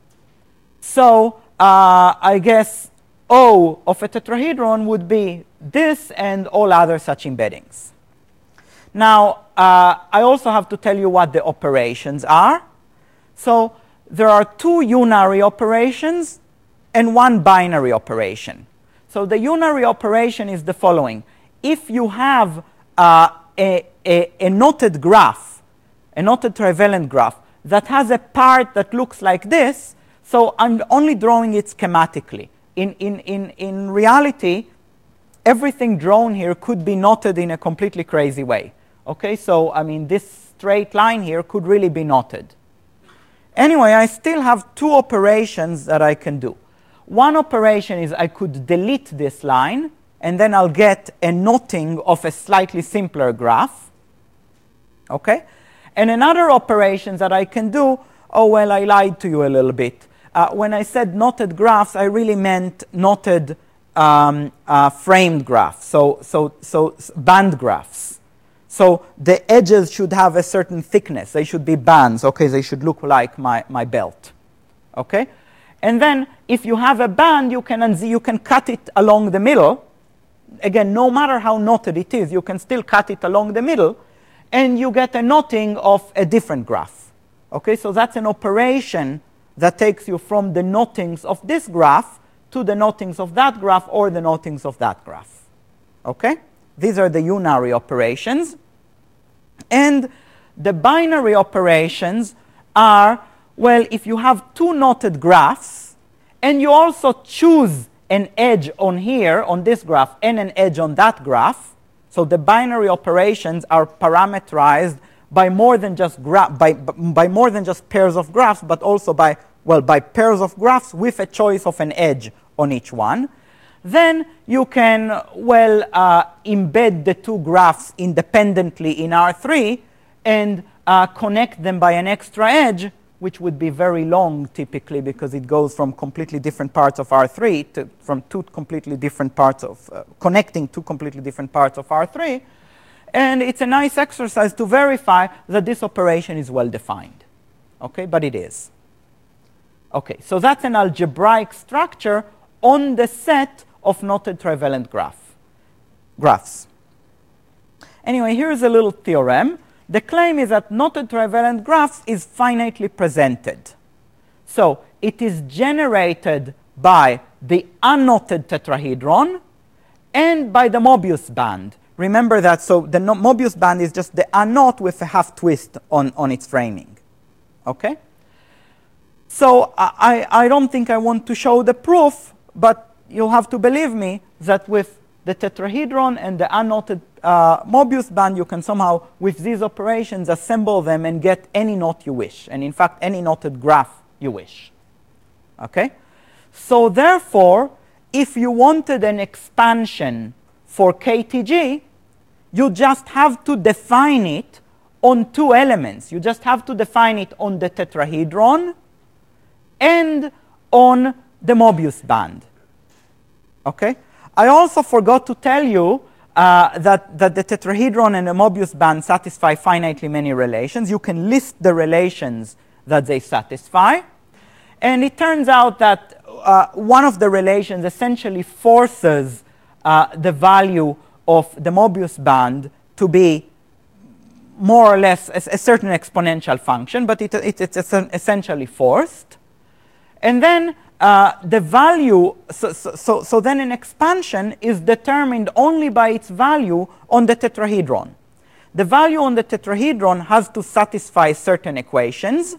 So uh, I guess O of a tetrahedron would be this and all other such embeddings. Now, uh, I also have to tell you what the operations are. So there are two unary operations and one binary operation. So the unary operation is the following. If you have uh, a, a, a knotted graph, a knotted trivalent graph, that has a part that looks like this, so I'm only drawing it schematically. In, in, in, in reality, everything drawn here could be knotted in a completely crazy way. Okay, so I mean, this straight line here could really be knotted. Anyway, I still have two operations that I can do. One operation is I could delete this line, and then I'll get a knotting of a slightly simpler graph. Okay? And another operation that I can do, oh, well, I lied to you a little bit. Uh, when I said knotted graphs, I really meant knotted um, uh, framed graphs, so, so, so band graphs. So the edges should have a certain thickness. They should be bands. Okay, they should look like my, my belt. Okay? And then if you have a band, you can, you can cut it along the middle. Again, no matter how knotted it is, you can still cut it along the middle, and you get a knotting of a different graph. Okay, so that's an operation that takes you from the knottings of this graph to the knottings of that graph or the knottings of that graph. Okay? These are the unary operations. And the binary operations are, well, if you have two knotted graphs, and you also choose an edge on here, on this graph, and an edge on that graph, so the binary operations are parameterized by more than just gra by, by more than just pairs of graphs, but also by, well, by pairs of graphs with a choice of an edge on each one. Then you can, well, uh, embed the two graphs independently in R three and uh, connect them by an extra edge, which would be very long typically because it goes from completely different parts of R three to from two completely different parts of, uh, connecting two completely different parts of R three. And it's a nice exercise to verify that this operation is well defined. Okay, but it is. Okay, so that's an algebraic structure on the set of knotted trivalent graph, graphs. Anyway, here's a little theorem. The claim is that knotted trivalent graphs is finitely presented. So it is generated by the unknotted tetrahedron and by the Mobius band. Remember that, so the no Mobius band is just the unknot with a half twist on, on its framing. Okay? So I, I don't think I want to show the proof, but you'll have to believe me that with the tetrahedron and the unknotted uh, Mobius band, you can somehow, with these operations, assemble them and get any knot you wish. And in fact, any knotted graph you wish. Okay? So therefore, if you wanted an expansion for K T G, you just have to define it on two elements. You just have to define it on the tetrahedron and on the Mobius band. Okay? I also forgot to tell you uh, that, that the tetrahedron and the Mobius band satisfy finitely many relations. You can list the relations that they satisfy. And it turns out that uh, one of the relations essentially forces uh, the value of the Mobius band to be more or less a, a certain exponential function, but it, it, it's essentially forced. And then uh, the value, so, so, so then an expansion is determined only by its value on the tetrahedron. The value on the tetrahedron has to satisfy certain equations.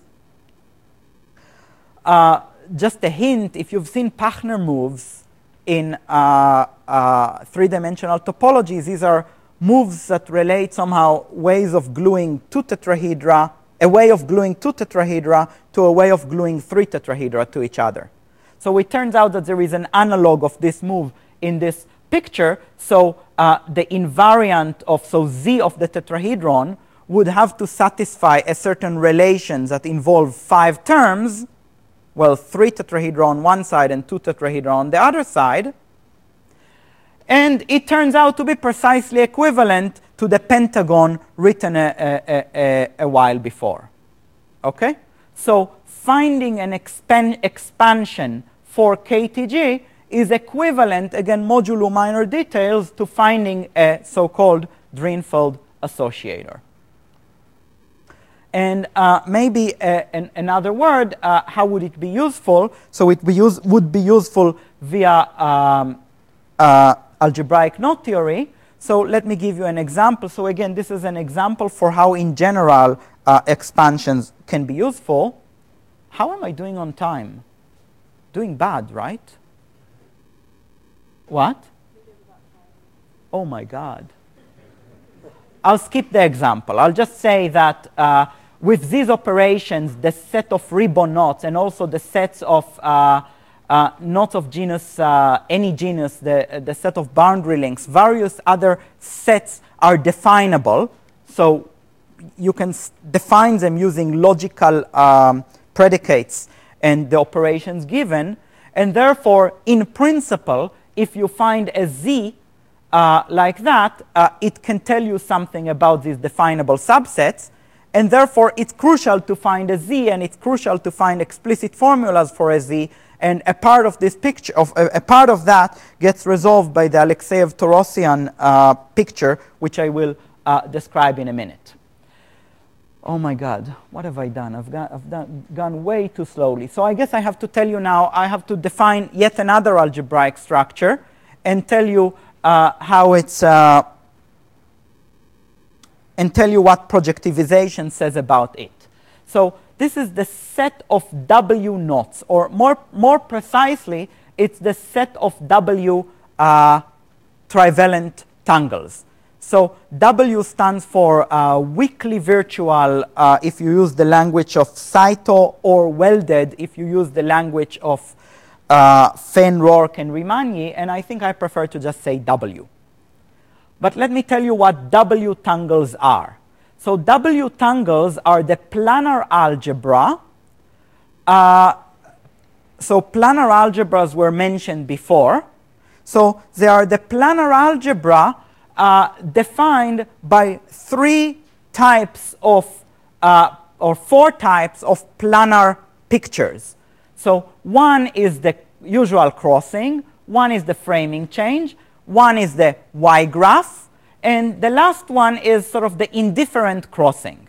Uh, just a hint, if you've seen Pachner moves in uh, uh, three-dimensional topologies, these are moves that relate somehow ways of gluing two tetrahedra, a way of gluing two tetrahedra to a way of gluing three tetrahedra to each other. So it turns out that there is an analog of this move in this picture. So uh, the invariant of, so Z of the tetrahedron would have to satisfy a certain relations that involve five terms, well, three tetrahedra on one side and two tetrahedra on the other side. And it turns out to be precisely equivalent to the pentagon written a, a, a, a while before. Okay? So finding an expan expansion for K T G is equivalent, again, modulo minor details, to finding a so-called Drinfeld associator. And uh, maybe uh, an, another word, uh, how would it be useful? So it be use, would be useful via um, uh, algebraic knot theory. So let me give you an example. So again, this is an example for how, in general, uh, expansions can be useful. How am I doing on time? Doing bad, right? What? Oh, my God. I'll skip the example. I'll just say that uh, with these operations, the set of ribbon knots and also the sets of uh, uh, knots of genus, uh, any genus, the, the set of boundary links, various other sets are definable. So you can define them using logical um, predicates and the operations given. And therefore, in principle, if you find a Z uh, like that, uh, it can tell you something about these definable subsets. And therefore, it's crucial to find a Z, and it's crucial to find explicit formulas for a Z. And a part of this picture, of a, a part of that, gets resolved by the Alexeyev-Torossian uh, picture, which I will uh, describe in a minute. Oh my God, what have I done? I've, got, I've done, gone way too slowly. So I guess I have to tell you now, I have to define yet another algebraic structure and tell you uh, how it's uh, and tell you what projectivization says about it. So this is the set of W knots, or more, more precisely, it's the set of W uh, trivalent tangles. So W stands for uh, weakly virtual uh, if you use the language of Saito, or welded if you use the language of uh, Fenn, Rourke, and Riemanni, and I think I prefer to just say W. But let me tell you what W tangles are. So W tangles are the planar algebra. Uh, so planar algebras were mentioned before. So they are the planar algebra uh, defined by three types of, uh, or four types of planar pictures. So one is the usual crossing, one is the framing change, one is the Y-graph, and the last one is sort of the indifferent crossing.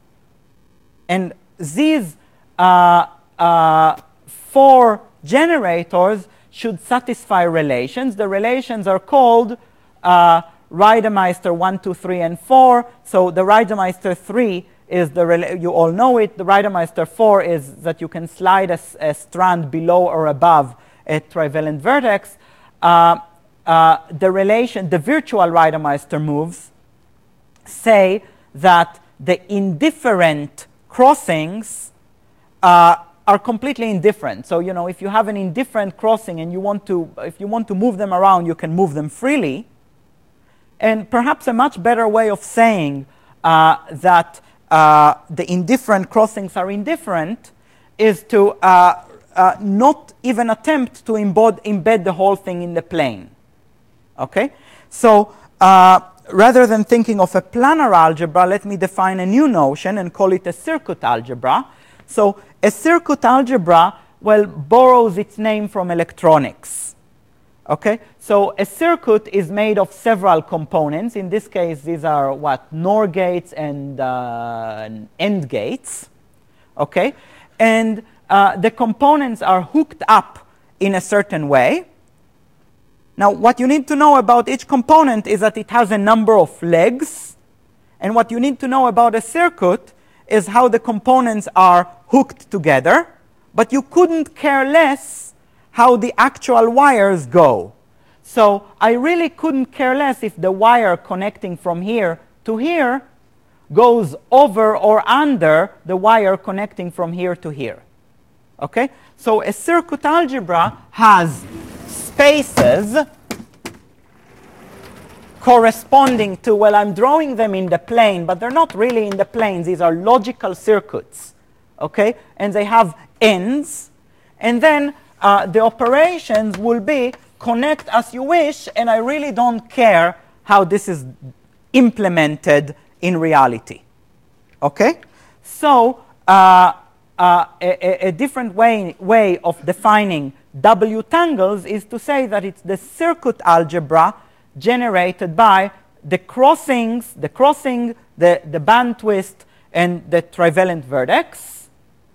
And these uh, uh, four generators should satisfy relations. The relations are called uh, Reidemeister one, two, three, and four. So the Reidemeister three is the, you all know it. The Reidemeister four is that you can slide a, a strand below or above a trivalent vertex. Uh, uh, the relation, the virtual Reidemeister moves say that the indifferent crossings uh, are completely indifferent. So, you know, if you have an indifferent crossing and you want to, if you want to move them around, you can move them freely. And perhaps a much better way of saying uh, that uh, the indifferent crossings are indifferent is to uh, uh, not even attempt to embed, embed the whole thing in the plane. Okay? So, uh, rather than thinking of a planar algebra, let me define a new notion and call it a circuit algebra. So a circuit algebra, well, borrows its name from electronics. Okay? So a circuit is made of several components. In this case, these are what? NOR gates and uh, AND gates. Okay? And uh, the components are hooked up in a certain way. Now, what you need to know about each component is that it has a number of legs. And what you need to know about a circuit is how the components are hooked together. But you couldn't care less how the actual wires go. So I really couldn't care less if the wire connecting from here to here goes over or under the wire connecting from here to here. Okay? So a circuit algebra has spaces corresponding to, well, I'm drawing them in the plane, but they're not really in the plane. These are logical circuits, okay? And they have ends. And then uh, the operations will be connect as you wish, and I really don't care how this is implemented in reality, okay? So uh, uh, a, a different way, way of defining W tangles is to say that it's the circuit algebra generated by the crossings, the crossing, the, the band twist, and the trivalent vertex.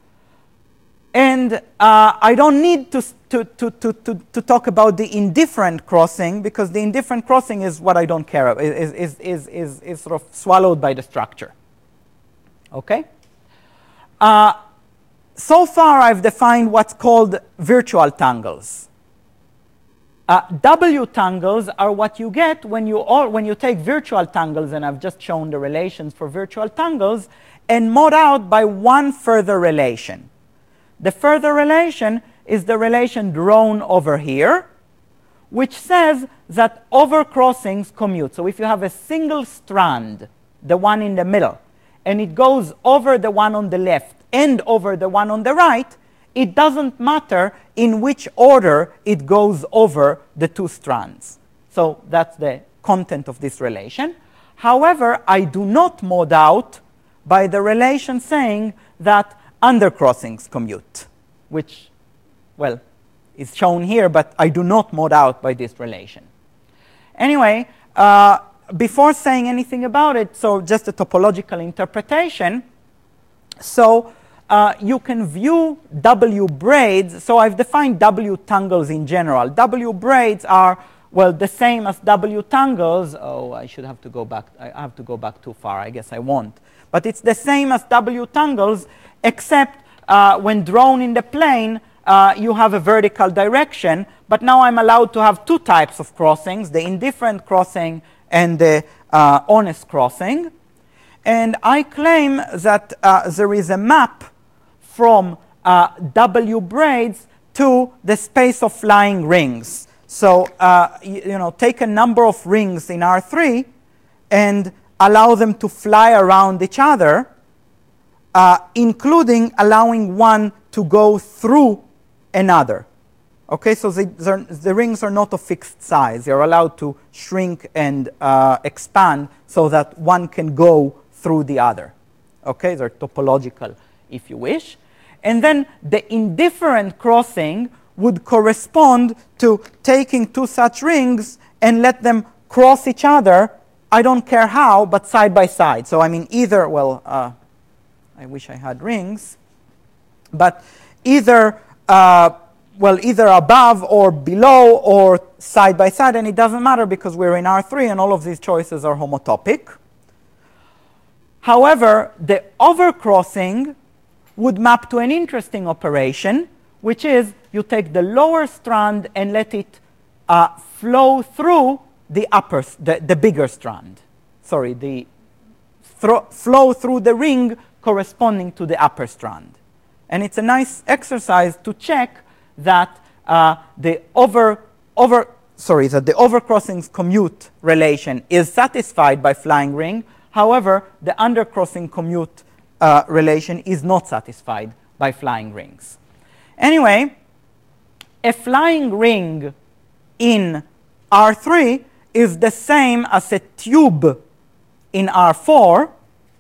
And uh, I don't need to, to, to, to, to, to talk about the indifferent crossing, because the indifferent crossing is what I don't care about, is, is, is, is, is sort of swallowed by the structure. Okay? Uh, So far, I've defined what's called virtual tangles. Uh, W tangles are what you get when you, all, when you take virtual tangles, and I've just shown the relations for virtual tangles, and mod out by one further relation. The further relation is the relation drawn over here, which says that overcrossings commute. So if you have a single strand, the one in the middle, and it goes over the one on the left, and over the one on the right, it doesn't matter in which order it goes over the two strands. So that's the content of this relation. However, I do not mod out by the relation saying that undercrossings commute, which, well, is shown here, but I do not mod out by this relation. Anyway, uh, before saying anything about it, so just a topological interpretation. So uh, you can view W braids. So I've defined W tangles in general. W braids are well, the same as W tangles. Oh, I should have to go back. I have to go back too far. I guess I won't. But it's the same as W tangles, except uh, when drawn in the plane, uh, you have a vertical direction. But now I'm allowed to have two types of crossings, the indifferent crossing and the uh, honest crossing. And I claim that uh, there is a map from uh, W braids to the space of flying rings. So, uh, you, you know, take a number of rings in R three and allow them to fly around each other, uh, including allowing one to go through another. Okay, so they, the rings are not of fixed size. They're allowed to shrink and uh, expand so that one can go through the other. Okay, they're topological, if you wish. And then the indifferent crossing would correspond to taking two such rings and let them cross each other, I don't care how, but side by side. So I mean either, well, uh, I wish I had rings, but either, uh, well, either above or below or side by side, and it doesn't matter because we're in R three and all of these choices are homotopic. However, the overcrossing would map to an interesting operation, which is you take the lower strand and let it uh, flow through the upper, the, the bigger strand. Sorry, the flow through the ring corresponding to the upper strand. And it's a nice exercise to check that uh, the over, over, sorry, that the overcrossings commute relation is satisfied by flying ring. However, the undercrossing commute uh, relation is not satisfied by flying rings. Anyway, a flying ring in R three is the same as a tube in R four.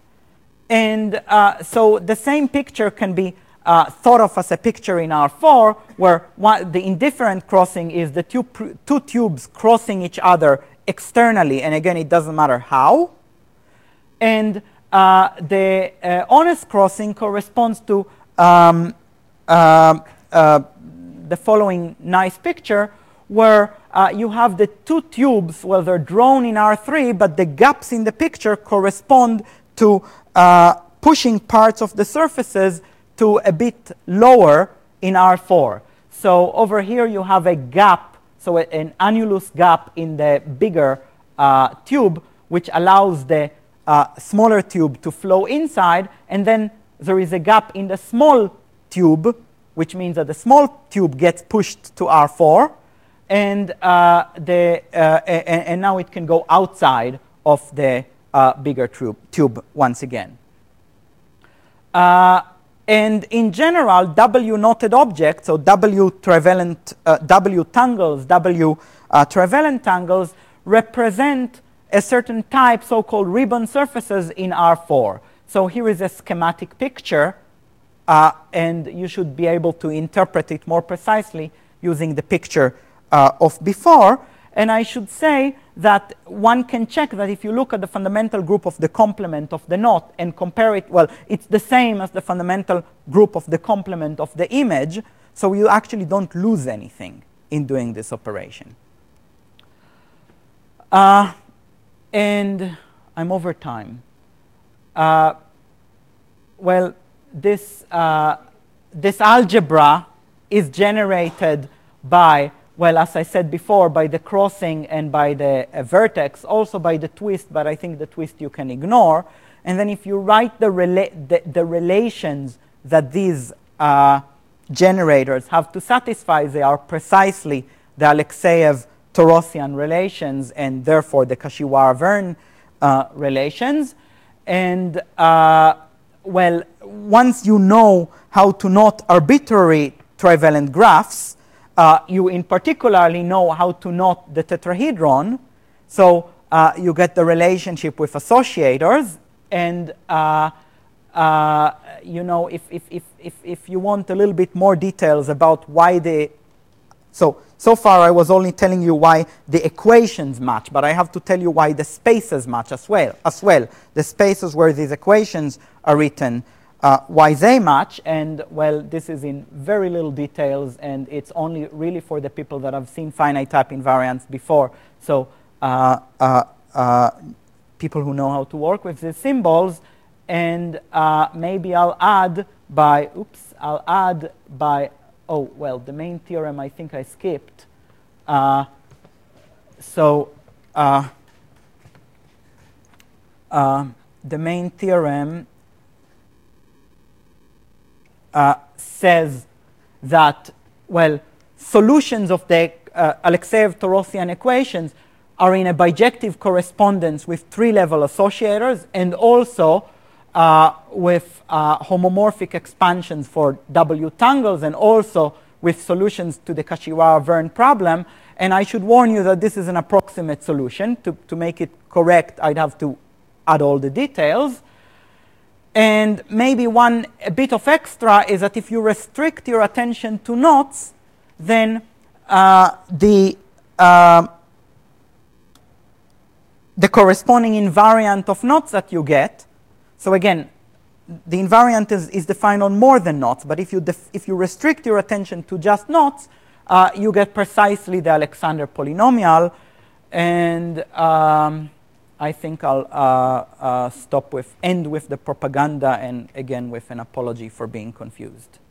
And uh, so the same picture can be uh, thought of as a picture in R four, where one, the indifferent crossing is the two, two tubes crossing each other externally. And again, it doesn't matter how. And uh, the uh, honest crossing corresponds to um, uh, uh, the following nice picture, where uh, you have the two tubes, well, they're drawn in R three, but the gaps in the picture correspond to uh, pushing parts of the surfaces to a bit lower in R four. So over here you have a gap, so a, an annulus gap in the bigger uh, tube, which allows the uh, smaller tube to flow inside, and then there is a gap in the small tube, which means that the small tube gets pushed to R four, and, uh, the, uh, and, and now it can go outside of the uh, bigger tube, tube once again. Uh, and in general, W-knotted objects, so W trivalent, uh, W tangles, W uh, trivalent tangles represent a certain type, so-called ribbon surfaces in R four. So here is a schematic picture, uh, and you should be able to interpret it more precisely using the picture uh, of before. And I should say that one can check that if you look at the fundamental group of the complement of the knot and compare it, well, it's the same as the fundamental group of the complement of the image, so you actually don't lose anything in doing this operation. Uh, and I'm over time. Uh, well, this, uh, this algebra is generated by, well, as I said before, by the crossing and by the uh, vertex, also by the twist, but I think the twist you can ignore. And then if you write the, rela the, the relations that these uh, generators have to satisfy, they are precisely the Alexeyev-Torosian relations and therefore the Kashiwara-Verne uh, relations. And, uh, well, once you know how to knot arbitrary trivalent graphs, Uh, you in particularly know how to knot the tetrahedron, so uh, you get the relationship with associators, and uh, uh, you know, if, if, if, if, if you want a little bit more details about why the, so, so far I was only telling you why the equations match, but I have to tell you why the spaces match as well. As well. The spaces where these equations are written uh, Yz match. And, well, this is in very little details, and it's only really for the people that have seen finite type invariants before. So uh, uh, uh, people who know how to work with these symbols. And uh, maybe I'll add by, oops, I'll add by, oh, well, the main theorem I think I skipped. Uh, so uh, uh, the main theorem uh, says that, well, solutions of the uh, Alexeyev-Torossian equations are in a bijective correspondence with three-level associators, and also uh, with uh, homomorphic expansions for W tangles, and also with solutions to the Kashiwara-Verne problem. And I should warn you that this is an approximate solution. To, to make it correct, I'd have to add all the details. And maybe one a bit of extra is that if you restrict your attention to knots, then uh, the, uh, the corresponding invariant of knots that you get, so again, the invariant is, is defined on more than knots, but if you, def if you restrict your attention to just knots, uh, you get precisely the Alexander polynomial. And um, I think I'll uh, uh, stop with, end with the propaganda, and again with an apology for being confused.